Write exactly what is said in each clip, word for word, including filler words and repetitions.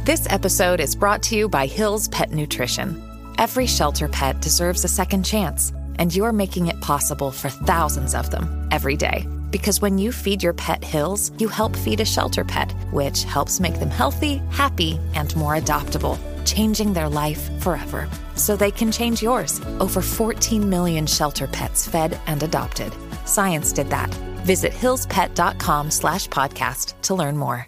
This episode is brought to you by Hill's Pet Nutrition. Every shelter pet deserves a second chance, and you're making it possible for thousands of them every day. Because when you feed your pet Hill's, you help feed a shelter pet, which helps make them healthy, happy, and more adoptable, changing their life forever. So they can change yours. Over fourteen million shelter pets fed and adopted. Science did that. Visit hillspet.com slash podcast to learn more.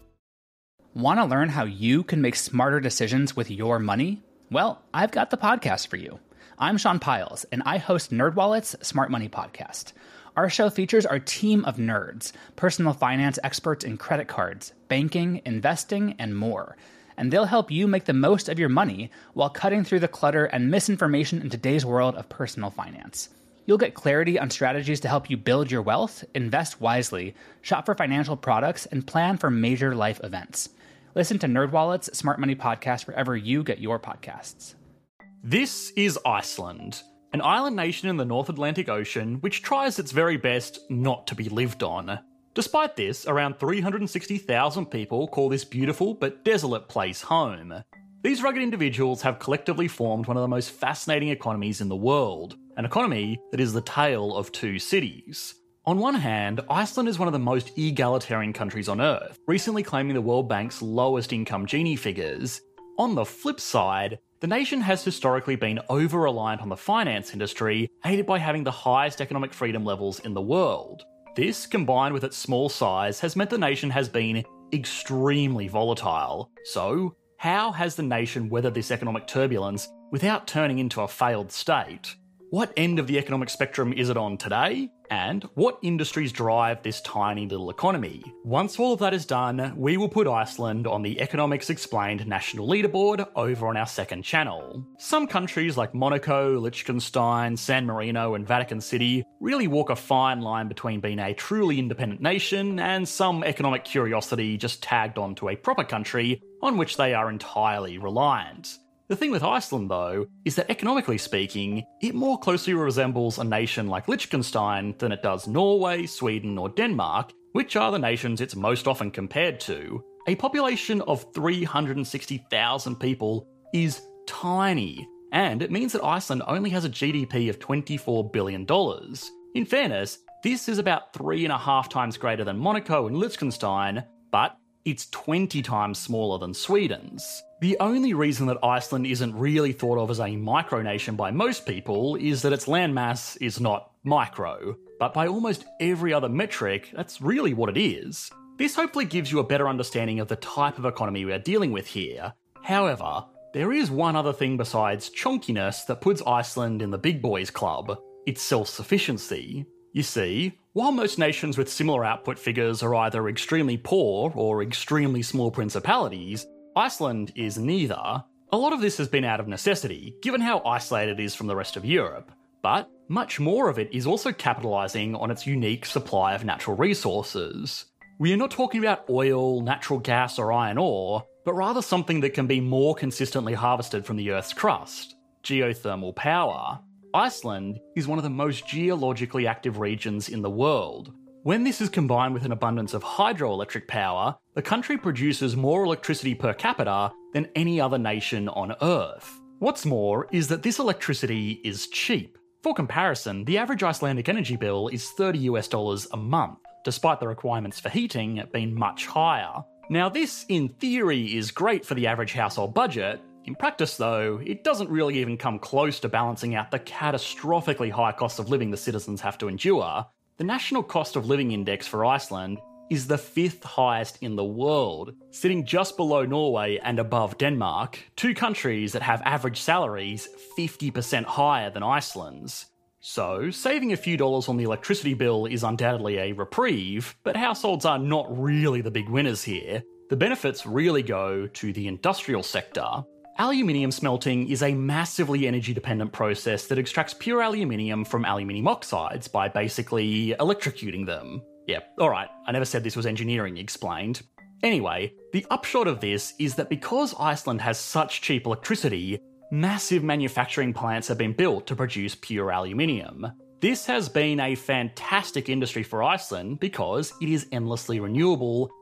Want to learn how you can make smarter decisions with your money? Well, I've got the podcast for you. I'm Sean Piles, and I host NerdWallet's Smart Money Podcast. Our show features our team of nerds, personal finance experts in credit cards, banking, investing, and more. And they'll help you make the most of your money while cutting through the clutter and misinformation in today's world of personal finance. You'll get clarity on strategies to help you build your wealth, invest wisely, shop for financial products, and plan for major life events. Listen to NerdWallet's Smart Money Podcast wherever you get your podcasts. This is Iceland, an island nation in the North Atlantic Ocean which tries its very best not to be lived on. Despite this, around three hundred sixty thousand people call this beautiful but desolate place home. These rugged individuals have collectively formed one of the most fascinating economies in the world, an economy that is the tale of two cities. On one hand, Iceland is one of the most egalitarian countries on Earth, recently claiming the World Bank's lowest income Gini figures. On the flip side, the nation has historically been over-reliant on the finance industry, aided by having the highest economic freedom levels in the world. This, combined with its small size, has meant the nation has been extremely volatile. So, how has the nation weathered this economic turbulence without turning into a failed state? What end of the economic spectrum is it on today? And what industries drive this tiny little economy? Once all of that is done, we will put Iceland on the Economics Explained national leaderboard over on our second channel. Some countries like Monaco, Liechtenstein, San Marino, and Vatican City really walk a fine line between being a truly independent nation and some economic curiosity just tagged onto a proper country on which they are entirely reliant. The thing with Iceland, though, is that economically speaking, it more closely resembles a nation like Liechtenstein than it does Norway, Sweden, or Denmark, which are the nations it's most often compared to. A population of three hundred sixty thousand people is tiny, and it means that Iceland only has a G D P of twenty-four billion dollars. In fairness, this is about three and a half times greater than Monaco and Liechtenstein, but it's twenty times smaller than Sweden's. The only reason that Iceland isn't really thought of as a micronation by most people is that its landmass is not micro, but by almost every other metric, that's really what it is. This hopefully gives you a better understanding of the type of economy we are dealing with here. However, there is one other thing besides chonkiness that puts Iceland in the big boys club: its self-sufficiency. You see, while most nations with similar output figures are either extremely poor or extremely small principalities, Iceland is neither. A lot of this has been out of necessity, given how isolated it is from the rest of Europe, but much more of it is also capitalising on its unique supply of natural resources. We are not talking about oil, natural gas, or iron ore, but rather something that can be more consistently harvested from the Earth's crust: geothermal power. Iceland is one of the most geologically active regions in the world. When this is combined with an abundance of hydroelectric power, the country produces more electricity per capita than any other nation on Earth. What's more is that this electricity is cheap. For comparison, the average Icelandic energy bill is thirty US dollars a month, despite the requirements for heating being much higher. Now this, in theory, is great for the average household budget. In practice, though, it doesn't really even come close to balancing out the catastrophically high cost of living the citizens have to endure. The National Cost of Living Index for Iceland is the fifth highest in the world, sitting just below Norway and above Denmark, two countries that have average salaries fifty percent higher than Iceland's. So, saving a few dollars on the electricity bill is undoubtedly a reprieve, but households are not really the big winners here. The benefits really go to the industrial sector. Aluminium smelting is a massively energy-dependent process that extracts pure aluminium from aluminium oxides by basically electrocuting them. Yeah, alright, I never said this was engineering explained. Anyway, the upshot of this is that because Iceland has such cheap electricity, massive manufacturing plants have been built to produce pure aluminium. This has been a fantastic industry for Iceland because it is endlessly renewable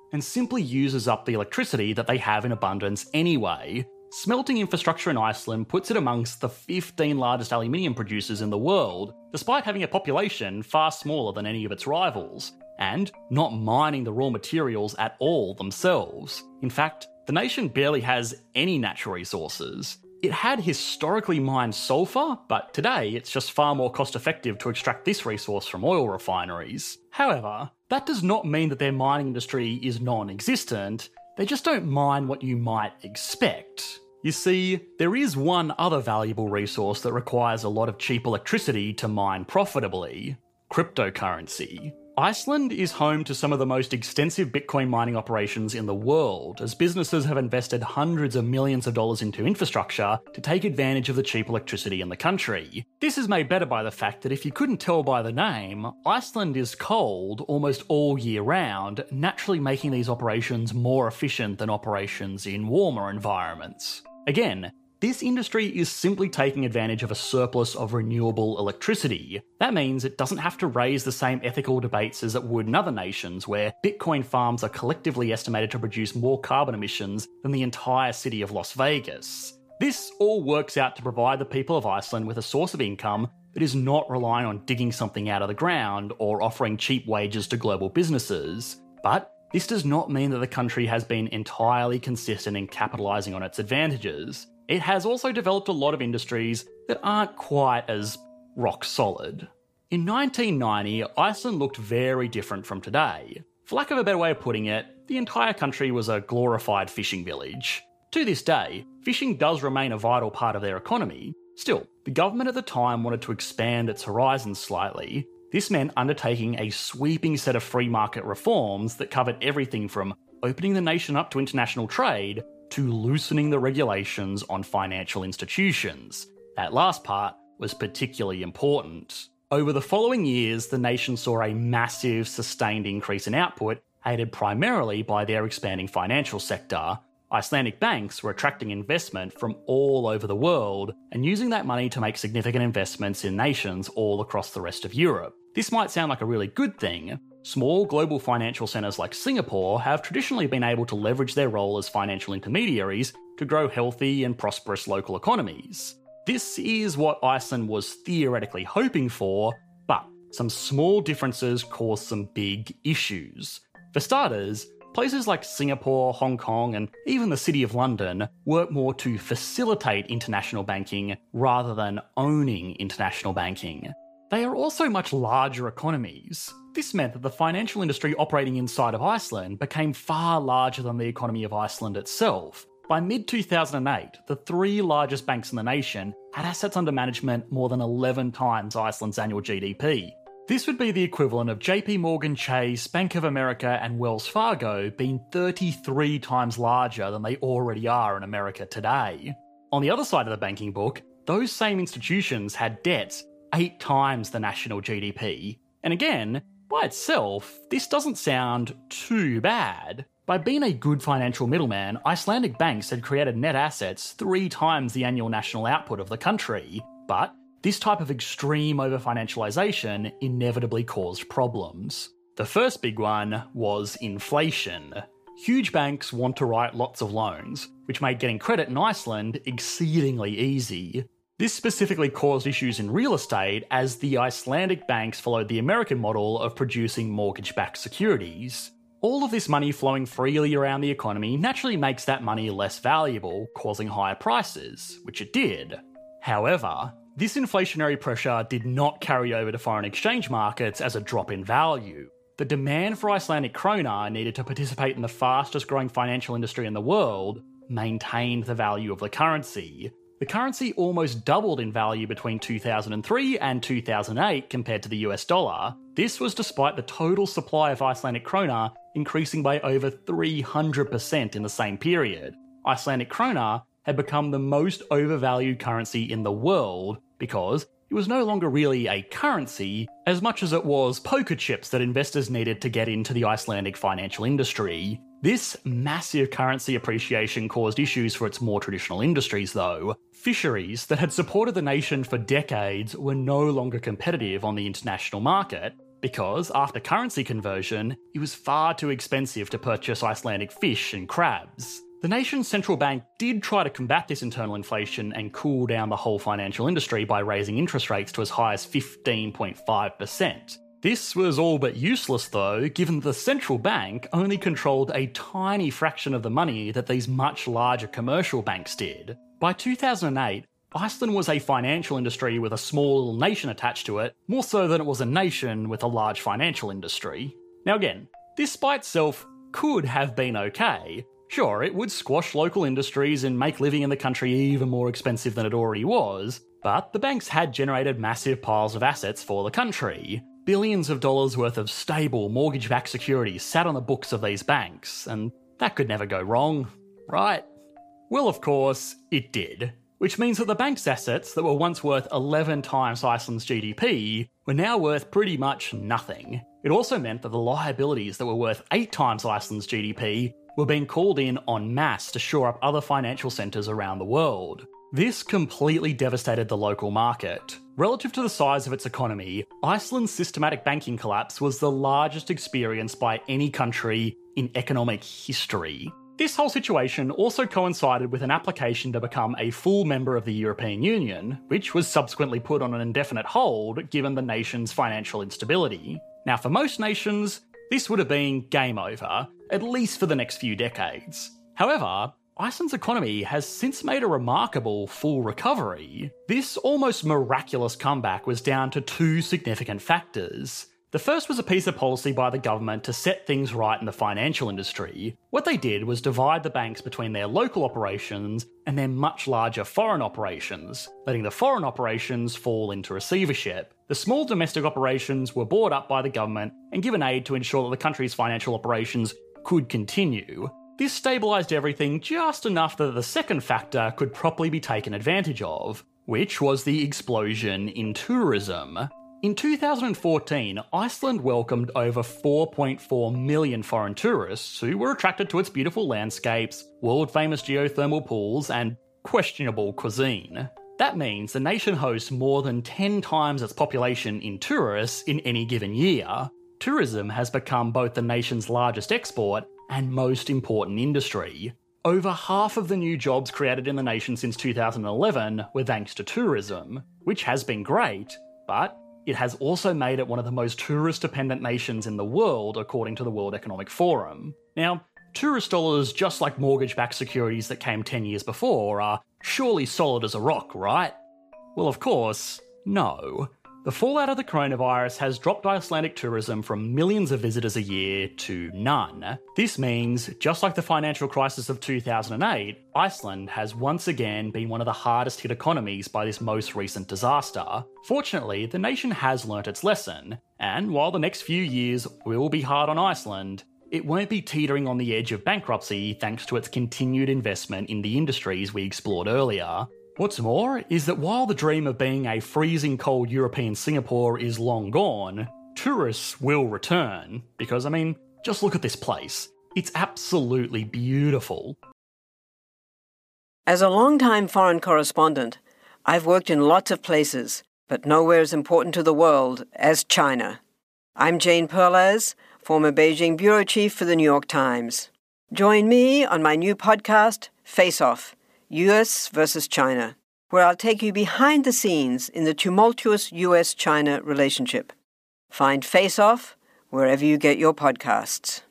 and simply uses up the electricity that they have in abundance anyway. Smelting infrastructure in Iceland puts it amongst the fifteen largest aluminium producers in the world, despite having a population far smaller than any of its rivals, and not mining the raw materials at all themselves. In fact, the nation barely has any natural resources. It had historically mined sulphur, but today it's just far more cost effective to extract this resource from oil refineries. However, that does not mean that their mining industry is non-existent. They just don't mine what you might expect. You see, there is one other valuable resource that requires a lot of cheap electricity to mine profitably: cryptocurrency. Iceland is home to some of the most extensive Bitcoin mining operations in the world, as businesses have invested hundreds of millions of dollars into infrastructure to take advantage of the cheap electricity in the country. This is made better by the fact that if you couldn't tell by the name, Iceland is cold almost all year round, naturally making these operations more efficient than operations in warmer environments. Again, this industry is simply taking advantage of a surplus of renewable electricity. That means it doesn't have to raise the same ethical debates as it would in other nations, where Bitcoin farms are collectively estimated to produce more carbon emissions than the entire city of Las Vegas. This all works out to provide the people of Iceland with a source of income that is not relying on digging something out of the ground or offering cheap wages to global businesses. But this does not mean that the country has been entirely consistent in capitalising on its advantages. It has also developed a lot of industries that aren't quite as rock solid. In nineteen ninety, Iceland looked very different from today. For lack of a better way of putting it, the entire country was a glorified fishing village. To this day, fishing does remain a vital part of their economy. Still, the government at the time wanted to expand its horizons slightly. This meant undertaking a sweeping set of free market reforms that covered everything from opening the nation up to international trade to loosening the regulations on financial institutions. That last part was particularly important. Over the following years, the nation saw a massive, sustained increase in output, aided primarily by their expanding financial sector. Icelandic banks were attracting investment from all over the world and using that money to make significant investments in nations all across the rest of Europe. This might sound like a really good thing. Small global financial centres like Singapore have traditionally been able to leverage their role as financial intermediaries to grow healthy and prosperous local economies. This is what Iceland was theoretically hoping for, but some small differences caused some big issues. For starters, places like Singapore, Hong Kong, and even the City of London work more to facilitate international banking rather than owning international banking. They are also much larger economies. This meant that the financial industry operating inside of Iceland became far larger than the economy of Iceland itself. By mid two thousand eight, the three largest banks in the nation had assets under management more than eleven times Iceland's annual G D P. This would be the equivalent of J P Morgan Chase, Bank of America, and Wells Fargo being thirty-three times larger than they already are in America today. On the other side of the banking book, those same institutions had debts eight times the national G D P. And again, by itself, this doesn't sound too bad. By being a good financial middleman, Icelandic banks had created net assets three times the annual national output of the country. But this type of extreme over-financialisation inevitably caused problems. The first big one was inflation. Huge banks want to write lots of loans, which made getting credit in Iceland exceedingly easy. This specifically caused issues in real estate as the Icelandic banks followed the American model of producing mortgage-backed securities. All of this money flowing freely around the economy naturally makes that money less valuable, causing higher prices, which it did. However, this inflationary pressure did not carry over to foreign exchange markets as a drop in value. The demand for Icelandic krona needed to participate in the fastest growing financial industry in the world maintained the value of the currency. The currency almost doubled in value between two thousand three and two thousand eight compared to the U S dollar. This was despite the total supply of Icelandic krona increasing by over three hundred percent in the same period. Icelandic krona had become the most overvalued currency in the world because it was no longer really a currency as much as it was poker chips that investors needed to get into the Icelandic financial industry. This massive currency appreciation caused issues for its more traditional industries though. Fisheries that had supported the nation for decades were no longer competitive on the international market. because after currency conversion, it was far too expensive to purchase Icelandic fish and crabs. The nation's central bank did try to combat this internal inflation and cool down the whole financial industry by raising interest rates to as high as fifteen point five percent. This was all but useless though, given that the central bank only controlled a tiny fraction of the money that these much larger commercial banks did. By two thousand eight, Iceland was a financial industry with a small little nation attached to it, more so than it was a nation with a large financial industry. Now again, this by itself could have been okay. Sure, it would squash local industries and make living in the country even more expensive than it already was, but the banks had generated massive piles of assets for the country. Billions of dollars worth of stable mortgage-backed securities sat on the books of these banks, and that could never go wrong, right? Well, of course, it did. Which means that the bank's assets that were once worth eleven times Iceland's G D P were now worth pretty much nothing. It also meant that the liabilities that were worth eight times Iceland's G D P were being called in en masse to shore up other financial centres around the world. This completely devastated the local market. Relative to the size of its economy, Iceland's systematic banking collapse was the largest experienced by any country in economic history. This whole situation also coincided with an application to become a full member of the European Union, which was subsequently put on an indefinite hold given the nation's financial instability. Now, for most nations, this would have been game over, at least for the next few decades. However, Iceland's economy has since made a remarkable full recovery. This almost miraculous comeback was down to two significant factors. The first was a piece of policy by the government to set things right in the financial industry. What they did was divide the banks between their local operations and their much larger foreign operations, letting the foreign operations fall into receivership. The small domestic operations were bought up by the government and given aid to ensure that the country's financial operations could continue. This stabilised everything just enough that the second factor could properly be taken advantage of, which was the explosion in tourism. In two thousand fourteen, Iceland welcomed over four point four million foreign tourists who were attracted to its beautiful landscapes, world-famous geothermal pools, and questionable cuisine. That means the nation hosts more than ten times its population in tourists in any given year. Tourism has become both the nation's largest export and most important industry. Over half of the new jobs created in the nation since two thousand eleven were thanks to tourism, which has been great, but it has also made it one of the most tourist-dependent nations in the world, according to the World Economic Forum. Now, tourist dollars, just like mortgage-backed securities that came ten years before, are surely solid as a rock, right? Well, of course, no. The fallout of the coronavirus has dropped Icelandic tourism from millions of visitors a year to none. This means, just like the financial crisis of two thousand eight, Iceland has once again been one of the hardest hit economies by this most recent disaster. Fortunately, the nation has learnt its lesson, and while the next few years will be hard on Iceland, it won't be teetering on the edge of bankruptcy thanks to its continued investment in the industries we explored earlier. What's more is that while the dream of being a freezing cold European Singapore is long gone, tourists will return. Because, I mean, just look at this place. It's absolutely beautiful. As a long-time foreign correspondent, I've worked in lots of places, but nowhere as important to the world as China. I'm Jane Perlez, former Beijing bureau chief for the New York Times. Join me on my new podcast, Face Off, U S versus China, where I'll take you behind the scenes in the tumultuous U S China relationship. Find Face Off wherever you get your podcasts.